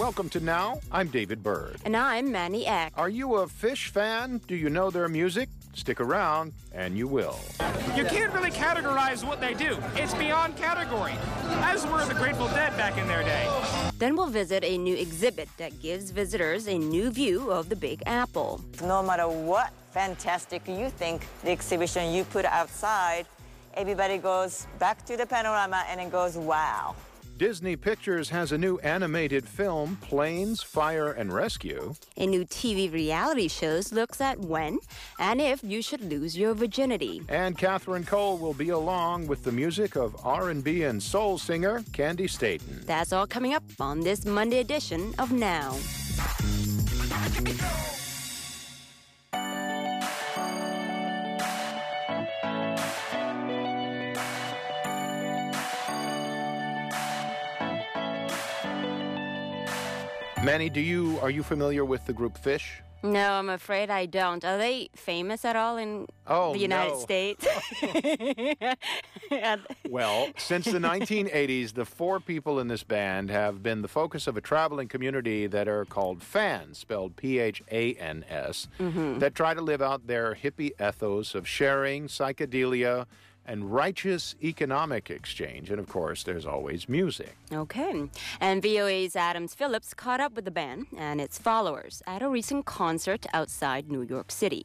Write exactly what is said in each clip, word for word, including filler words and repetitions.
Welcome to Now. I'm David Bird. And I'm Manny Eck. Are you a Phish fan? Do you know their music? Stick around, and you will. You can't really categorize what they do. It's beyond category, as were the Grateful Dead back in their day. Then we'll visit a new exhibit that gives visitors a new view of the Big Apple. No matter what fantastic you think the exhibition you put outside, everybody goes back to the panorama and it goes, wow. Disney Pictures has a new animated film, Planes, Fire, and Rescue. A new T V reality show looks at when and if you should lose your virginity. And Catherine Cole will be along with the music of R and B and soul singer Candy Staton. That's all coming up on this Monday edition of Now. Manny, do you are you familiar with the group Phish? No, I'm afraid I don't. Are they famous at all in oh, the United no. States? Well, since the nineteen eighties, the four people in this band have been the focus of a traveling community that are called fans, spelled P H A N S, mm-hmm. that try to live out their hippie ethos of sharing, psychedelia, and righteous economic exchange. And, of course, there's always music. Okay. And V O A's Adams Phillips caught up with the band and its followers at a recent concert outside New York City.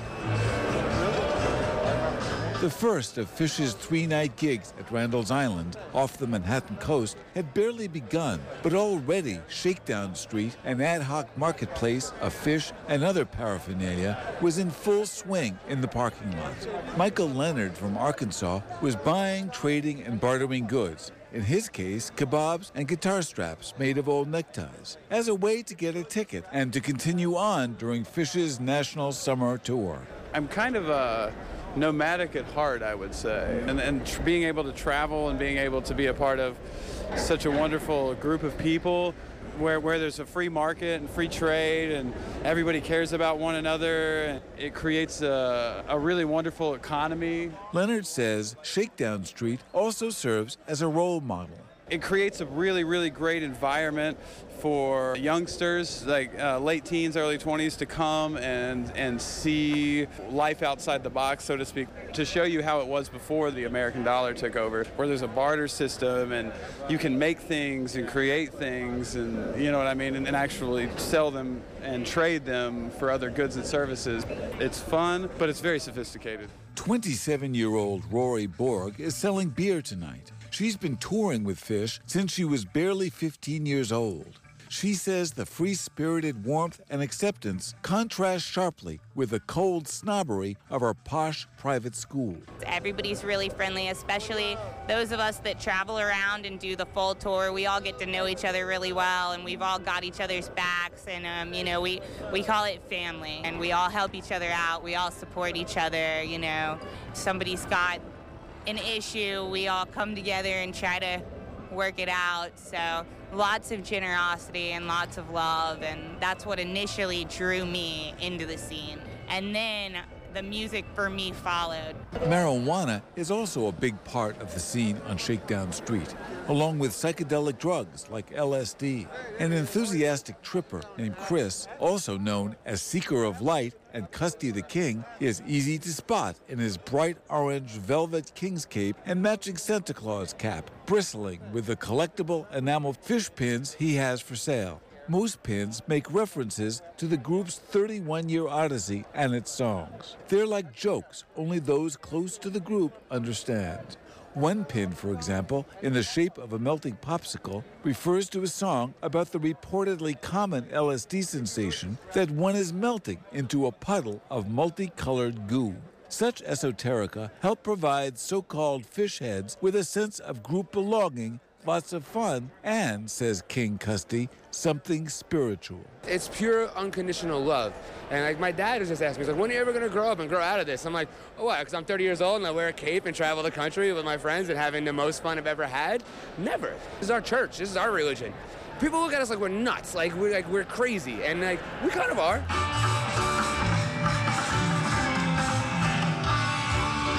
The first of Phish's three-night gigs at Randall's Island, off the Manhattan coast, had barely begun, but already Shakedown Street, an ad hoc marketplace of Phish and other paraphernalia, was in full swing in the parking lot. Michael Leonard from Arkansas was buying, trading, and bartering goods. In his case, kebabs and guitar straps made of old neckties, as a way to get a ticket and to continue on during Phish's national summer tour. I'm kind of a nomadic at heart, I would say, and, and tr- being able to travel and being able to be a part of such a wonderful group of people where, where there's a free market and free trade and everybody cares about one another, and it creates a, a really wonderful economy. Leonard says Shakedown Street also serves as a role model. It creates a really, really great environment for youngsters, like uh, late teens, early twenties, to come and, and see life outside the box, so to speak, to show you how it was before the American dollar took over, where there's a barter system and you can make things and create things and, you know what I mean, and, and actually sell them and trade them for other goods and services. It's fun, but it's very sophisticated. twenty-seven-year-old Rory Borg is selling beer tonight. She's been touring with Phish since she was barely fifteen years old. She says the free-spirited warmth and acceptance contrast sharply with the cold snobbery of our posh private school. Everybody's really friendly, especially those of us that travel around and do the full tour. We all get to know each other really well, and we've all got each other's backs, and um, you know, we, we call it family, and we all help each other out. We all support each other, you know. If somebody's got an issue, we all come together and try to work it out. So lots of generosity and lots of love, and that's what initially drew me into the scene. And then the music for me followed. Marijuana is also a big part of the scene on Shakedown Street, along with psychedelic drugs like L S D. An enthusiastic tripper named Chris, also known as Seeker of Light and Custy the King, is easy to spot in his bright orange velvet king's cape and matching Santa Claus cap, bristling with the collectible enamel Phish pins he has for sale. Most pins make references to the group's thirty-one-year odyssey and its songs. They're like jokes only those close to the group understand. One pin, for example, in the shape of a melting popsicle, refers to a song about the reportedly common L S D sensation that one is melting into a puddle of multicolored goo. Such esoterica help provide so-called Phish heads with a sense of group belonging, lots of fun, and, says King Custy, something spiritual. It's pure unconditional love. And like my dad was just asking me, he's like, when are you ever going to grow up and grow out of this? I'm like, oh, what? Because I'm thirty years old and I wear a cape and travel the country with my friends and having the most fun I've ever had? Never. This is our church. This is our religion. People look at us like we're nuts, like we're like we're crazy, and like we kind of are.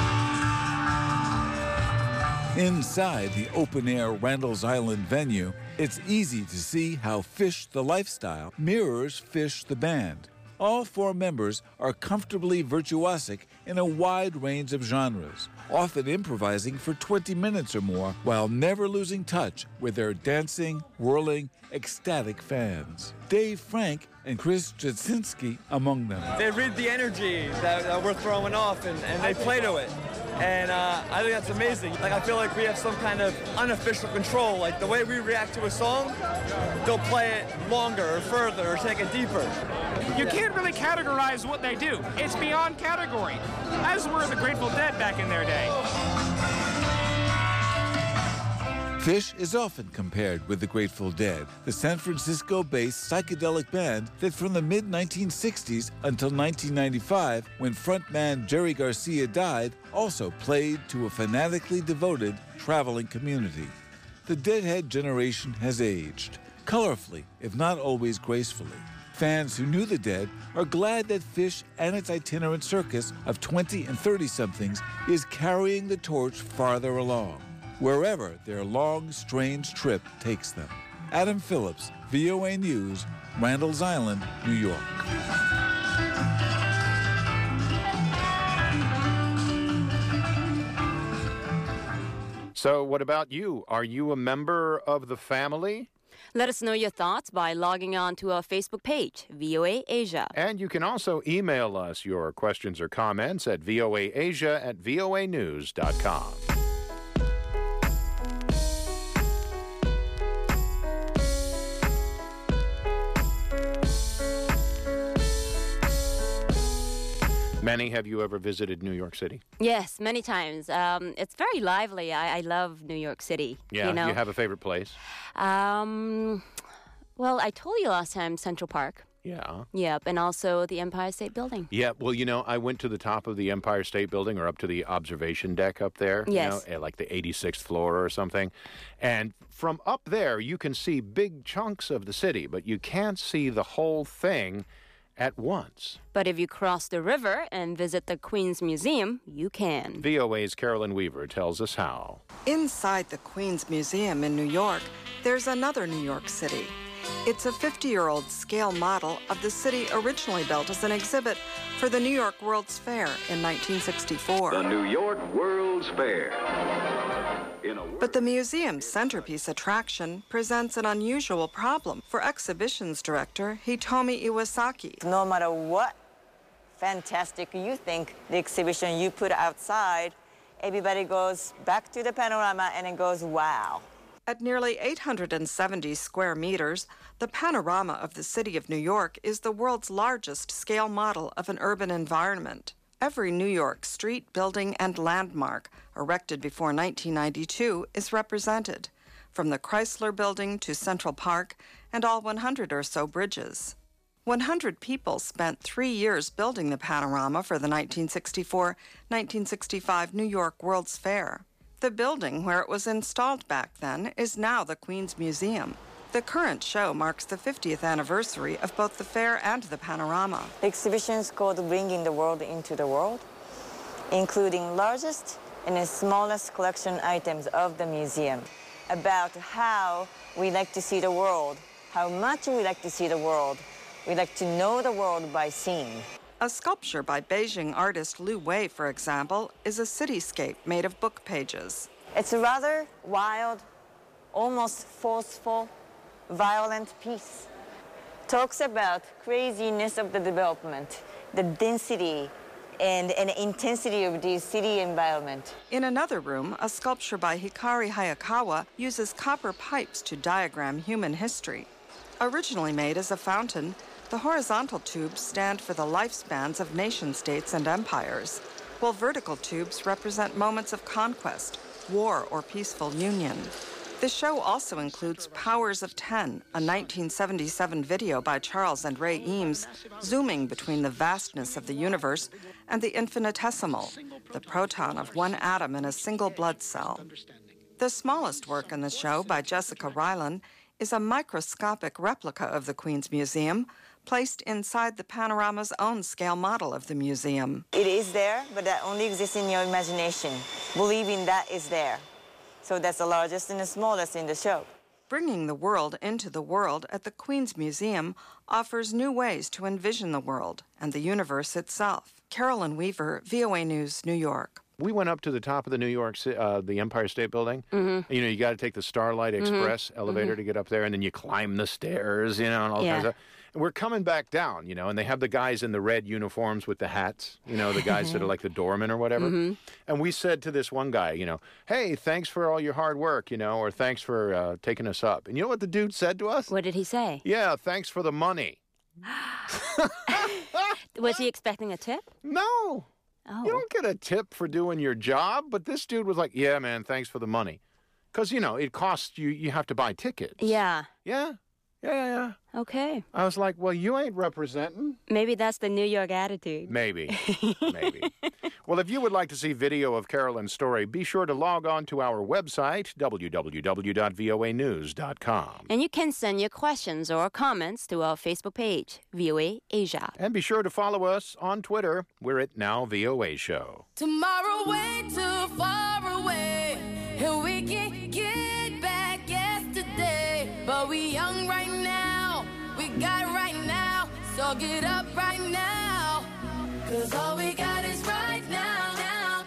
Inside the open-air Randall's Island venue, It's easy to see how Fish the Lifestyle mirrors Fish the Band. All four members are comfortably virtuosic in a wide range of genres, often improvising for twenty minutes or more while never losing touch with their dancing, whirling, ecstatic fans. Dave Frank and Chris Jasinski among them. They read the energy that, that we're throwing off and, and they play to it. And uh, I think that's amazing. Like, I feel like we have some kind of unofficial control. Like, the way we react to a song, they'll play it longer or further or take it deeper. You can't really categorize what they do. It's beyond category, as were the Grateful Dead back in their day. Fish is often compared with the Grateful Dead, the San Francisco-based psychedelic band that from the mid nineteen sixties until nineteen ninety-five, when frontman Jerry Garcia died, also played to a fanatically devoted traveling community. The Deadhead generation has aged, colorfully, if not always gracefully. Fans who knew the Dead are glad that Fish and its itinerant circus of twenty and thirty-somethings is carrying the torch farther along, wherever their long, strange trip takes them. Adam Phillips, V O A News, Randall's Island, New York. So what about you? Are you a member of the family? Let us know your thoughts by logging on to our Facebook page, V O A Asia. And you can also email us your questions or comments at voaasia at voa news dot com. Manny, have you ever visited New York City? Yes, many times. Um, it's very lively. I, I love New York City. Yeah, you know? You have a favorite place? Um, well, I told you last time, Central Park. Yeah. Yep, and also the Empire State Building. Yeah, well, you know, I went to the top of the Empire State Building or up to the observation deck up there. Yes. You know, at like the eighty-sixth floor or something. And from up there, you can see big chunks of the city, but you can't see the whole thing at once. But if you cross the river and visit the Queen's Museum, you can. V O A's Carolyn Weaver tells us how. Inside the Queen's Museum in New York, there's another New York City. It's a fifty-year-old scale model of the city originally built as an exhibit for the New York World's Fair in nineteen sixty-four. The New York World's Fair. But the museum's centerpiece attraction presents an unusual problem for exhibitions director Hitomi Iwasaki. No matter what fantastic you think the exhibition you put outside, everybody goes back to the panorama and it goes, wow. At nearly eight hundred seventy square meters, the panorama of the city of New York is the world's largest scale model of an urban environment. Every New York street, building, and landmark erected before nineteen ninety-two is represented, from the Chrysler Building to Central Park and all one hundred or so bridges. one hundred people spent three years building the panorama for the nineteen sixty-four nineteen sixty-five New York World's Fair. The building where it was installed back then is now the Queen's Museum. The current show marks the fiftieth anniversary of both the fair and the panorama. The exhibition is called Bringing the World into the World, including largest and the smallest collection items of the museum, about how we like to see the world, how much we like to see the world. We like to know the world by seeing. A sculpture by Beijing artist Lu Wei, for example, is a cityscape made of book pages. It's a rather wild, almost forceful, violent piece. Talks about craziness of the development, the density and, and intensity of the city environment. In another room, a sculpture by Hikari Hayakawa uses copper pipes to diagram human history. Originally made as a fountain, the horizontal tubes stand for the lifespans of nation-states and empires, while vertical tubes represent moments of conquest, war, or peaceful union. The show also includes Powers of Ten, a nineteen seventy-seven video by Charles and Ray Eames, zooming between the vastness of the universe and the infinitesimal, the proton of one atom in a single blood cell. The smallest work in the show, by Jessica Rylan, is a microscopic replica of the Queen's Museum, placed inside the panorama's own scale model of the museum. It is there, but that only exists in your imagination, believing that is there. So that's the largest and the smallest in the show. Bringing the world into the world at the Queen's Museum offers new ways to envision the world and the universe itself. Carolyn Weaver, V O A News, New York. We went up to the top of the New York, uh, the Empire State Building. Mm-hmm. You know, you got to take the Starlight Express mm-hmm. elevator mm-hmm. to get up there, and then you climb the stairs, you know, and all yeah. kinds of stuff. And we're coming back down, you know, and they have the guys in the red uniforms with the hats, you know, the guys that are like the doormen or whatever. Mm-hmm. And we said to this one guy, you know, hey, thanks for all your hard work, you know, or thanks for uh, taking us up. And you know what the dude said to us? What did he say? Yeah, thanks for the money. Was he expecting a tip? No. Oh. You don't get a tip for doing your job, but this dude was like, yeah, man, thanks for the money. Because, you know, it costs you, you have to buy tickets. Yeah. Yeah. Yeah, yeah, yeah. Okay. I was like, well, you ain't representing. Maybe that's the New York attitude. Maybe. Maybe. Well, if you would like to see video of Carolyn's story, be sure to log on to our website, w w w dot v o a news dot com. And you can send your questions or comments to our Facebook page, V O A Asia. And be sure to follow us on Twitter. We're at Now V O A Show. Tomorrow way too far away, and we can get back yesterday. But we young right now, we got right now, so get up right now, 'cause all we got is right now, now.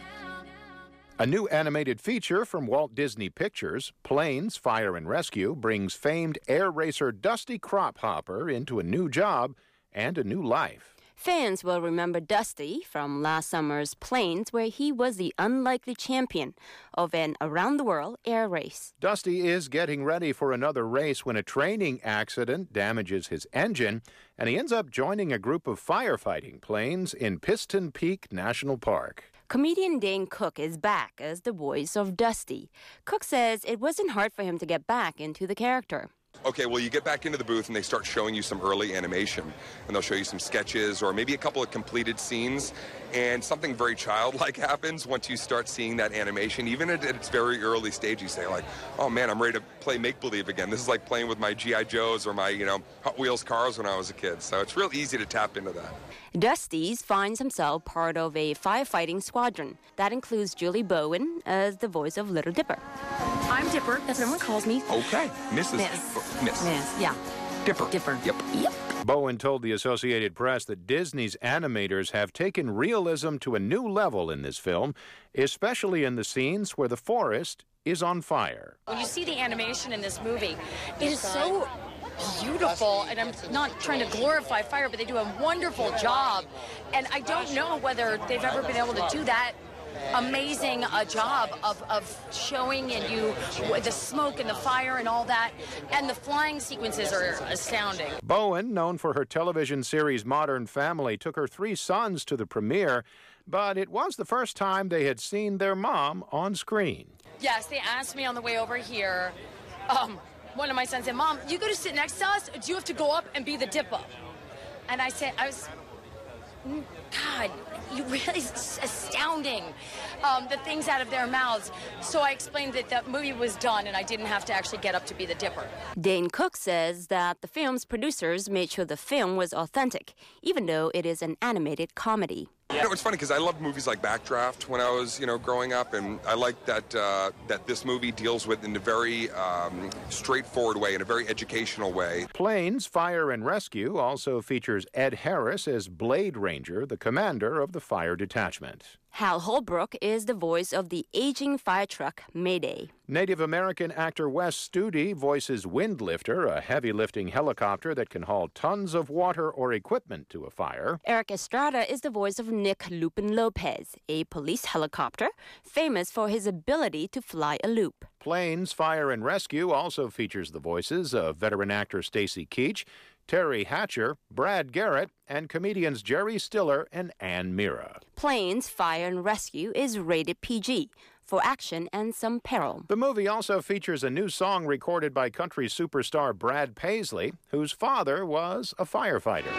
A new animated feature from Walt Disney Pictures, Planes, Fire and Rescue, brings famed air racer Dusty Crophopper into a new job and a new life. Fans will remember Dusty from last summer's Planes, where he was the unlikely champion of an around-the-world air race. Dusty is getting ready for another race when a training accident damages his engine, and he ends up joining a group of firefighting planes in Piston Peak National Park. Comedian Dane Cook is back as the voice of Dusty. Cook says it wasn't hard for him to get back into the character. Okay, well, you get back into the booth and they start showing you some early animation, and they'll show you some sketches or maybe a couple of completed scenes, and something very childlike happens once you start seeing that animation. Even at its very early stage, you say, like, oh, man, I'm ready to play make-believe again. This is like playing with my G I Joes or my, you know, Hot Wheels cars when I was a kid. So it's real easy to tap into that. Dusty finds himself part of a firefighting squadron. That includes Julie Bowen as the voice of Little Dipper. I'm Dipper. That's what everyone calls me. Okay. Missus Miss. Miss. Miss, yeah. Dipper. Dipper. Yep. Yep. Bowen told the Associated Press that Disney's animators have taken realism to a new level in this film, especially in the scenes where the forest is on fire. When you see the animation in this movie, it is so beautiful, and I'm not trying to glorify fire, but they do a wonderful job. And I don't know whether they've ever been able to do that amazing a job of, of showing and you the smoke and the fire and all that, and the flying sequences are astounding. Bowen, known for her television series Modern Family, took her three sons to the premiere, but it was the first time they had seen their mom on screen. Yes, they asked me on the way over here, um, one of my sons said, Mom, you go to sit next to us, or do you have to go up and be the Dipper? And I said, I was, God, you really, it's astounding, um, the things out of their mouths. So I explained that that movie was done and I didn't have to actually get up to be the Dipper. Dane Cook says that the film's producers made sure the film was authentic, even though it is an animated comedy. You know, it's funny because I loved movies like Backdraft when I was, you know, growing up, and I like that uh, that this movie deals with in a very um, straightforward way, in a very educational way. Planes, Fire and Rescue also features Ed Harris as Blade Ranger, the commander of the fire detachment. Hal Holbrook is the voice of the aging fire truck Mayday. Native American actor Wes Studi voices Windlifter, a heavy-lifting helicopter that can haul tons of water or equipment to a fire. Eric Estrada is the voice of Nick Lupin Lopez, a police helicopter famous for his ability to fly a loop. Planes, Fire and Rescue also features the voices of veteran actor Stacy Keach, Terry Hatcher, Brad Garrett, and comedians Jerry Stiller and Ann Mira. Planes, Fire and Rescue is rated P G for action and some peril. The movie also features a new song recorded by country superstar Brad Paisley, whose father was a firefighter.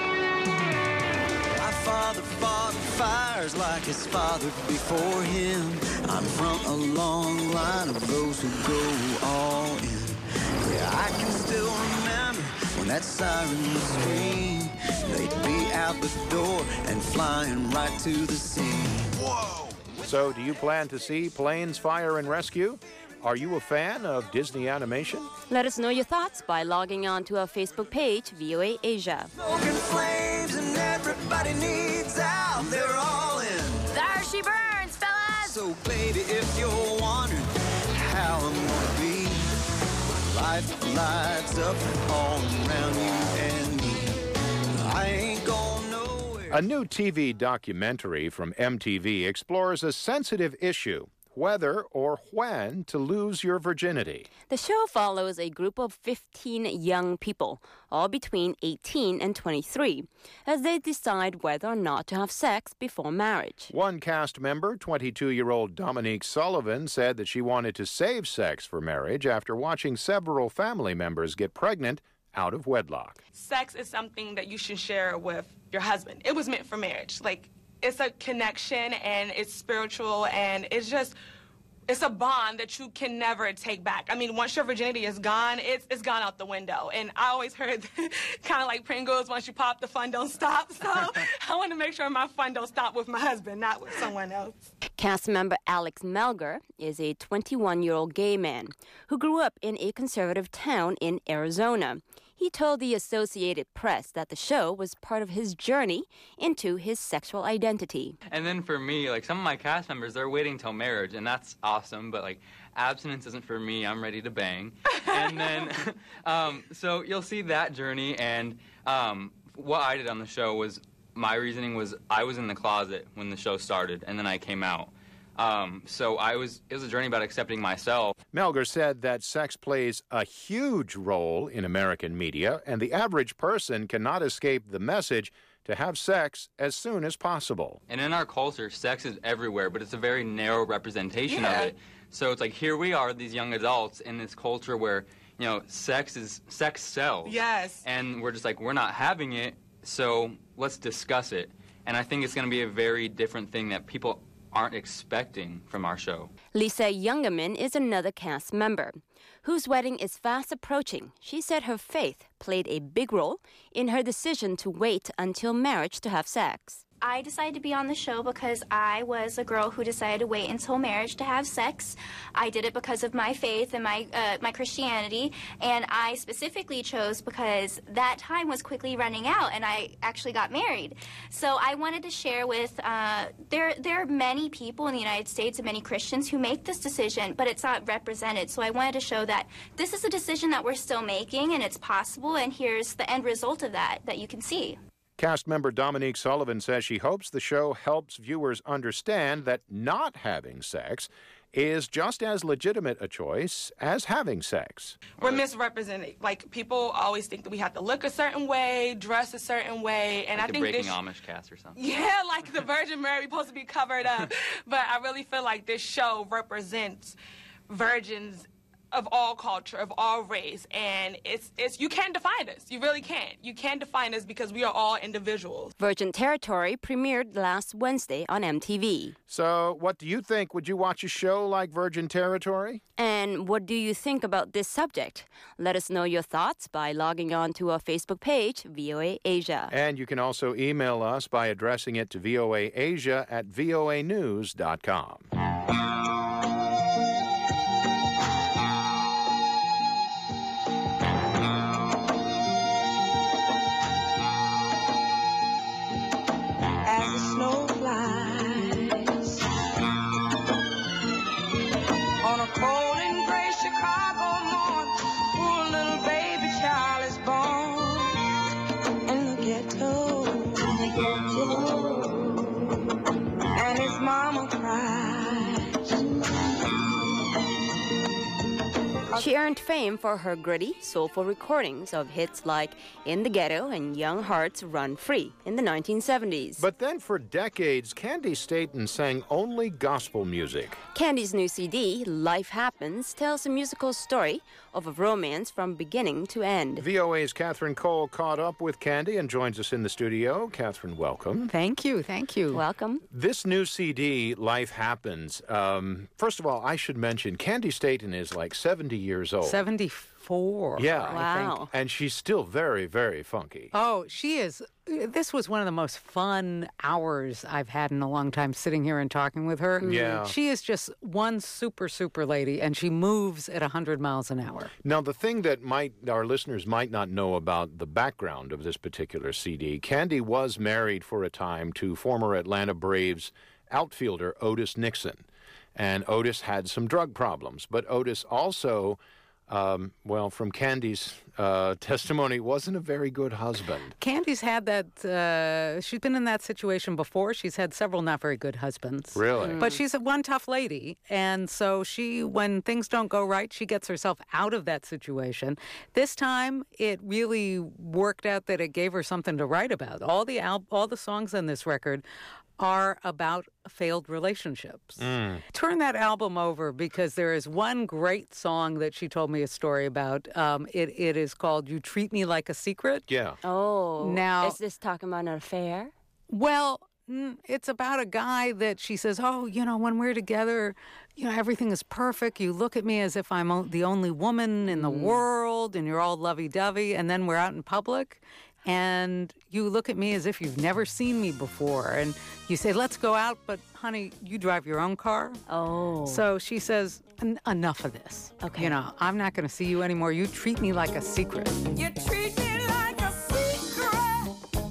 My father fought fires like his father before him. I'm from a long line of those who go all in. Yeah, I can still remember when that siren would scream. They'd be out the door and flying right to the scene. Whoa! So, do you plan to see Planes, Fire and Rescue? Are you a fan of Disney animation? Let us know your thoughts by logging on to our Facebook page, V O A Asia. Smoking flames and everybody needs out. They're all in. There she burns, fellas! So, baby, if you're wondering how I'm gonna be, life lights up all around you and me. I ain't going nowhere. A new T V documentary from M T V explores a sensitive issue: whether or when to lose your virginity. The show follows a group of fifteen young people, all between eighteen and twenty-three, as they decide whether or not to have sex before marriage. One cast member, twenty-two-year-old Dominique Sullivan, said that she wanted to save sex for marriage after watching several family members get pregnant out of wedlock. Sex is something that you should share with your husband. It was meant for marriage. Like, it's a connection, and it's spiritual, and it's just, it's a bond that you can never take back. I mean, once your virginity is gone, it's it's gone out the window. And I always heard, kind of like Pringles, once you pop, the fun don't stop. So I want to make sure my fun don't stop with my husband, not with someone else. Cast member Alex Melger is a twenty-one-year-old gay man who grew up in a conservative town in Arizona. He told the Associated Press that the show was part of his journey into his sexual identity. And then for me, like, some of my cast members, they're waiting till marriage, and that's awesome, but, like, abstinence isn't for me. I'm ready to bang. And then, um, so you'll see that journey, and um, what I did on the show was, my reasoning was I was in the closet when the show started, and then I came out. Um, so I was, it was a journey about accepting myself. Melger said that sex plays a huge role in American media, and the average person cannot escape the message to have sex as soon as possible. And in our culture, sex is everywhere, but it's a very narrow representation yeah. of it. So it's like, here we are, these young adults in this culture where, you know, sex is, sex sells. Yes. And we're just like, we're not having it, so let's discuss it. And I think it's going to be a very different thing that people aren't expecting from our show. Lisa Youngerman is another cast member whose wedding is fast approaching. She said her faith played a big role in her decision to wait until marriage to have sex. I decided to be on the show because I was a girl who decided to wait until marriage to have sex. I did it because of my faith and my uh, my Christianity, and I specifically chose because that time was quickly running out, and I actually got married. So I wanted to share with, uh, there, there are many people in the United States and many Christians who make this decision, but it's not represented. So I wanted to show that this is a decision that we're still making, and it's possible, and here's the end result of that that you can see. Cast member Dominique Sullivan says she hopes the show helps viewers understand that not having sex is just as legitimate a choice as having sex. We're misrepresented. Like, people always think that we have to look a certain way, dress a certain way, and like I think Breaking this... Amish cast or something. Yeah, like the Virgin Mary supposed to be covered up. But I really feel like this show represents virgins of all culture, of all race, and it's it's you can't define us. You really can't. You can't define us because we are all individuals. Virgin Territory premiered last Wednesday on M T V. So, what do you think? Would you watch a show like Virgin Territory? And what do you think about this subject? Let us know your thoughts by logging on to our Facebook page, V O A Asia. And you can also email us by addressing it to voaasia at voa news dot com. On a cold and gray Chicago morn, poor little baby child is born in the ghetto, in the ghetto, and his mama cries. She earned fame for her gritty, soulful recordings of hits like In the Ghetto and Young Hearts Run Free in the nineteen seventies. But then for decades, Candi Staton sang only gospel music. Candi's new C D, Life Happens, tells a musical story of a romance from beginning to end. V O A's Catherine Cole caught up with Candi and joins us in the studio. Catherine, welcome. Thank you, thank you. Welcome. This new C D, Life Happens, um, first of all, I should mention, Candi Staton is like seventy years old. seventy-four. twenty-four. Yeah. I Wow. think. And she's still very, very funky. Oh, she is. This was one of the most fun hours I've had in a long time, sitting here and talking with her. Yeah. She is just one super, super lady, and she moves at one hundred miles an hour. Now, the thing that might our listeners might not know about the background of this particular C D, Candy was married for a time to former Atlanta Braves outfielder Otis Nixon. And Otis had some drug problems. But Otis also, um, well, from Candy's uh, testimony, wasn't a very good husband. Candy's had that, uh, she's been in that situation before. She's had several not very good husbands. Really? Mm. But she's a one tough lady. And so she, when things don't go right, she gets herself out of that situation. This time, it really worked out that it gave her something to write about. All the al- all the songs on this record are about failed relationships. Mm. Turn that album over because there is one great song that she told me a story about. Um, it, it is called You Treat Me Like a Secret. Yeah. Oh. Now- Is this talking about an affair? Well, mm, it's about a guy that she says, oh, you know, when we're together, you know, everything is perfect. You look at me as if I'm o- the only woman in the world and you're all lovey-dovey. And then we're out in public and you look at me as if you've never seen me before. And you say, let's go out, but honey, you drive your own car. Oh. So she says, "En- enough of this. Okay. You know, I'm not going to see you anymore. You treat me like a secret. You treat me like a secret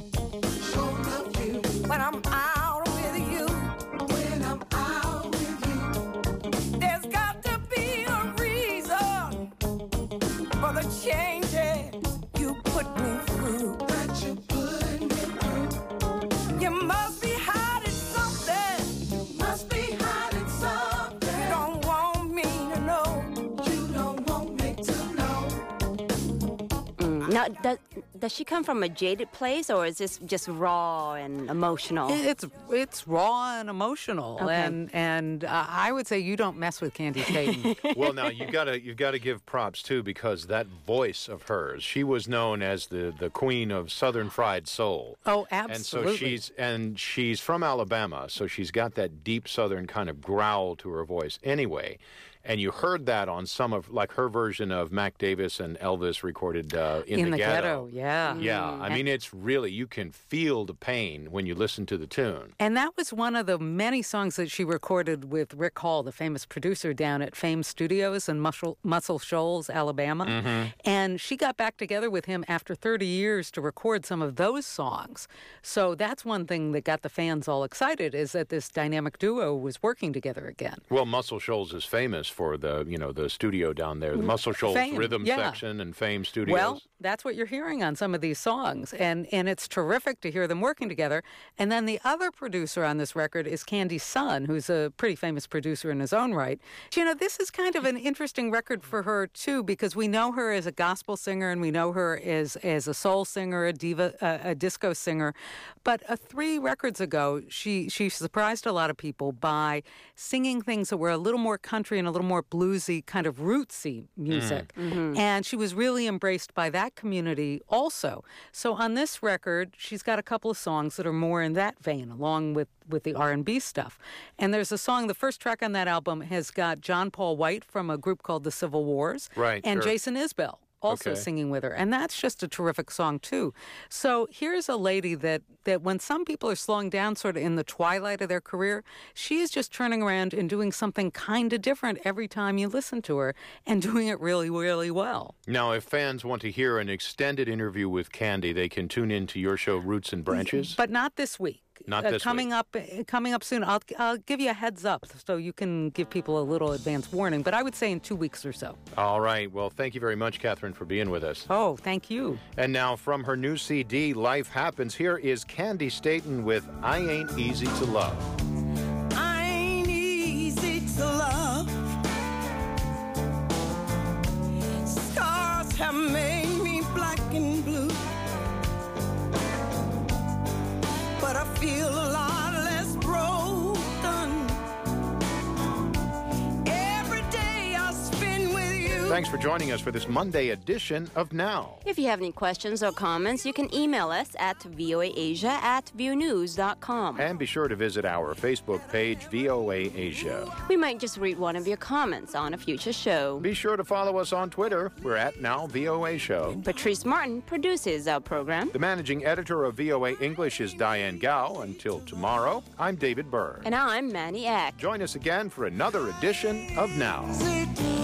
when I'm out with you. When I'm out with you, there's got to be a reason for the changes you put me through. That you put me through. You must be hiding something. You must be hiding something. You don't want me to know. You don't want me to know. Mm. Now, does, does she come from a jaded place, or is this just raw and emotional? It's it's raw and emotional, Okay. and and uh, I would say you don't mess with Candy Staten. Well, now you gotta you've got to give props too, because that voice of hers, she was known as the, the queen of Southern fried soul. Oh, And absolutely. so she's and she's from Alabama, so she's got that deep Southern kind of growl to her voice. Anyway, and you heard that on some of like her version of Mac Davis and Elvis recorded uh, in, in the, ghetto. ghetto, yeah. Yeah, I mean it's really you can feel the pain when you listen to the tune. And that was one of the many songs that she recorded with Rick Hall, the famous producer down at Fame Studios in Muscle, Muscle Shoals, Alabama. Mm-hmm. And she got back together with him after thirty years to record some of those songs. So that's one thing that got the fans all excited, is that this dynamic duo was working together again. Well, Muscle Shoals is famous for the you know the studio down there, the Muscle Shoals Fame, Rhythm yeah. Section and Fame Studios. Well, that's what you're hearing on some of these songs, and and it's terrific to hear them working together. And then the other producer on this record is Candy's son, who's a pretty famous producer in his own right. You know, this is kind of an interesting record for her too, because we know her as a gospel singer, and we know her as as a soul singer, a diva, a, a disco singer. But uh, three records ago, she she surprised a lot of people by singing things that were a little more country and a little more bluesy, kind of rootsy music. Mm. Mhm. And she was really embraced by that community also. So on this record, she's got a couple of songs that are more in that vein, along with, with the R and B stuff. And there's a song, the first track on that album has got John Paul White from a group called the Civil Wars. Right, And sure. Jason Isbell also Okay. singing with her. And that's just a terrific song, too. So here's a lady that, that when some people are slowing down sort of in the twilight of their career, she is just turning around and doing something kind of different every time you listen to her, and doing it really, really well. Now, if fans want to hear an extended interview with Candy, they can tune in to your show, Roots and Branches. But not this week. Not Uh, this coming week. up, uh, coming up soon. I'll I'll give you a heads up so you can give people a little advance warning. But I would say in two weeks or so. All right. Well, thank you very much, Catherine, for being with us. Oh, thank you. And now, from her new C D, Life Happens, here is Candy Staten with I Ain't Easy to Love. I ain't easy to love. Scars have made me black and blue, but I feel a lot less broken every day I spend with you. Thanks for joining us for this Monday edition of Now. If you have any questions or comments, you can email us at voaasia at viewnews dot com. And be sure to visit our Facebook page, V O A Asia. We might just read one of your comments on a future show. Be sure to follow us on Twitter. We're at Now V O A Show. Patrice Martin produces our program. The managing editor of V O A English is Diane Gao. Until tomorrow, I'm David Byrne. And I'm Manny Eck. Join us again for another edition of Now.